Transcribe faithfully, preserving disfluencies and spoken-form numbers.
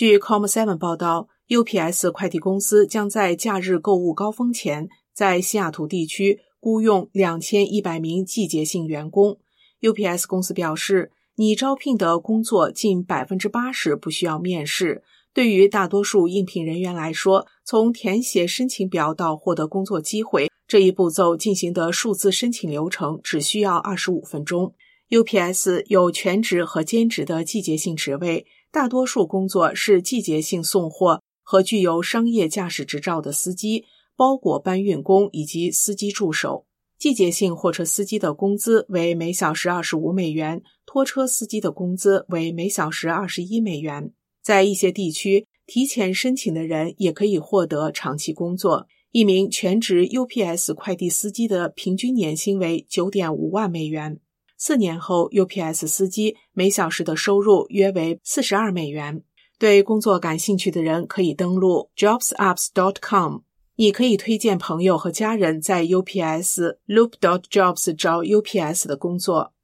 据 C O M 七 报道， U P S 快递公司将在假日购物高峰前在西雅图地区雇用两千一百名季节性员工。 U P S 公司表示，拟招聘的工作近 百分之八十 不需要面试。对于大多数应聘人员来说，从填写申请表到获得工作机会，这一步骤进行的数字申请流程只需要二十五分钟。 U P S 有全职和兼职的季节性职位，大多数工作是季节性送货和具有商业驾驶执照的司机、包裹搬运工以及司机助手。季节性货车司机的工资为每小时二十五美元，拖车司机的工资为每小时二十一美元。在一些地区，提前申请的人也可以获得长期工作。一名全职 U P S 快递司机的平均年薪为 九点五万美元。四年后 U P S 司机每小时的收入约为四十二美元。对工作感兴趣的人可以登录 jobs apps dot com。 你可以推荐朋友和家人在 U P S loop dot jobs 找 U P S 的工作。